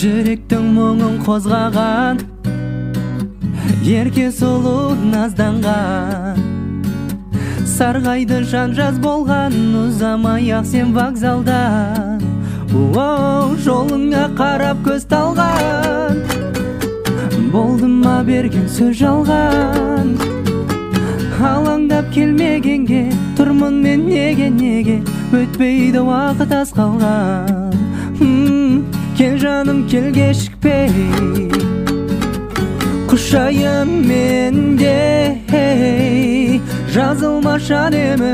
жүректің мұңын қозғаған, ерке сұлу назданған, сарғайды жан жаз болған, ұзамай-ақ сен вокзалдан. Жолыңа қарап көз талған, болды ма берген сөз жалған. Алаңдап келмегенге тұрмын мен неге, өтпейді уақыт аз қалған. Кел жаным кел кешікпей, құшайын менде, жазылмаш әдемі,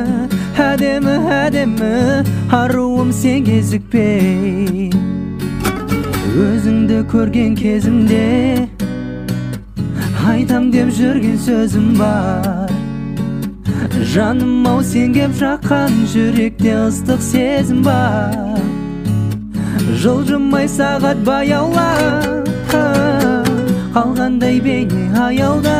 аруым сен кезікпей. Өзіңді көрген кезімде айтам деп жүрген сөзім бар. Жаным ау сен кеп жаққан, жүректе ыстық сезім бар. Жылжымай сағат баяула, қалғандай бейне аяуда.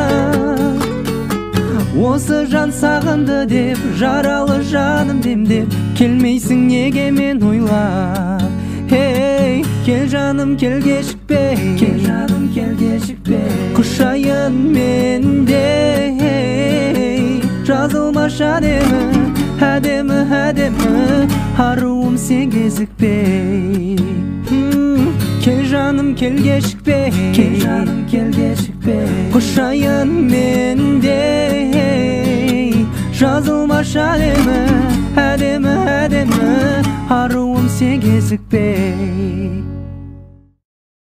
Осы жан сағынды деп, жаралы жаным демдеп, келмейсің неге мен ойлап. Кел жаным кел кешікпей, құшайын менде, жазылмаш әдемі, аруым сен кезікпей. Кел жаным кел кешікпей, құшайын менде, жазылмаш әдемі, аруым сен кезікпей.